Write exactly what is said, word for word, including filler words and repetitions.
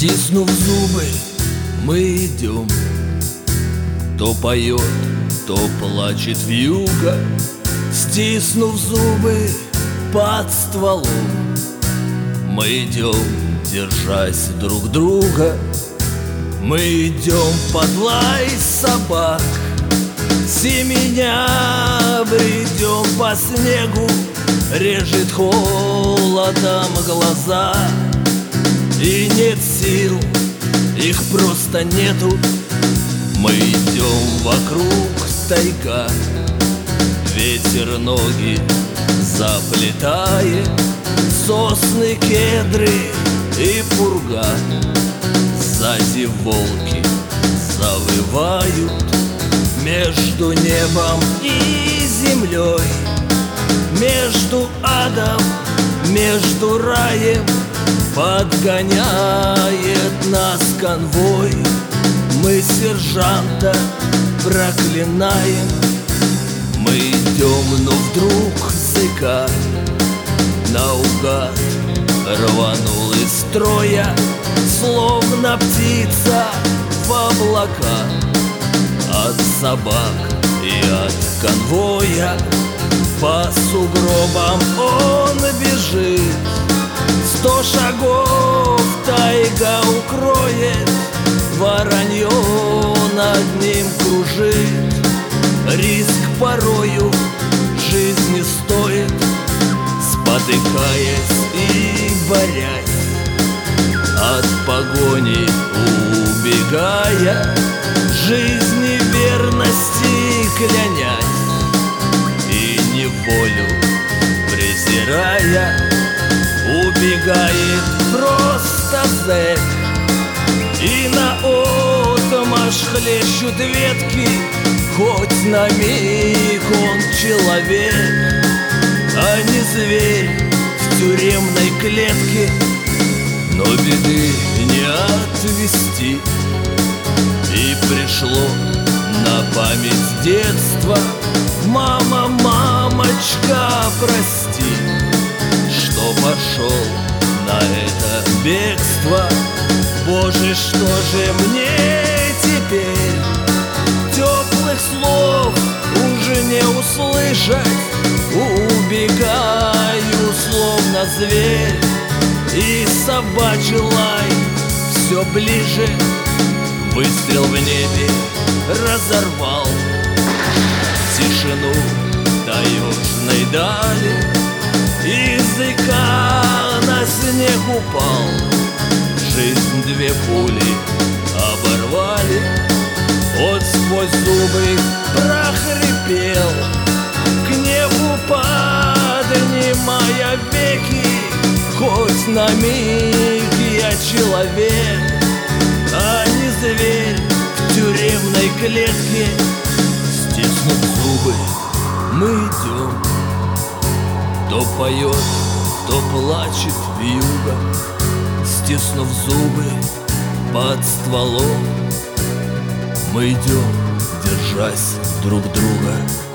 Стиснув зубы, мы идем. То поет, то плачет вьюга. Стиснув зубы под стволом, мы идем, держась друг друга. Мы идем под лай собак, семеня бредем по снегу. Режет холодом глаза, и нет сил, их просто нету. Мы идем вокруг тайга, ветер ноги заплетает, сосны, кедры и пурга. Сзади волки завывают между небом и землей, между адом, между раем. Подгоняет нас конвой, мы сержанта проклинаем. Мы идем, но вдруг зыка наугад рванул из строя, словно птица в облака. От собак и от конвоя по сугробам он бежит. Сто шагов тайга укроет, воронье над ним кружит. Риск порою жизни стоит, спотыкаясь и борясь, от погони убегая, жизни верности клянясь, и неволю презирая, убегает просто зэк. И наотмашь хлещут ветки, хоть на миг он человек, а не зверь в тюремной клетке. Но беды не отвести, и пришло на память детства. Мама, мамочка, прости, что пошел на это бегство. Боже, что же мне теперь? Теплых слов уже не услышать. Убегаю, словно зверь, и собачий лай все ближе. Выстрел в небе разорвал тишину таежной дали. Языка на снег упал, жизнь две пули оборвали. Он сквозь зубы прохрипел: к небу поднимая веки, хоть на миг я человек, а не зверь в тюремной клетке. Стиснув зубы, мы идем. То поет, то плачет вьюга. Стиснув зубы под стволом, мы идем, держась друг друга.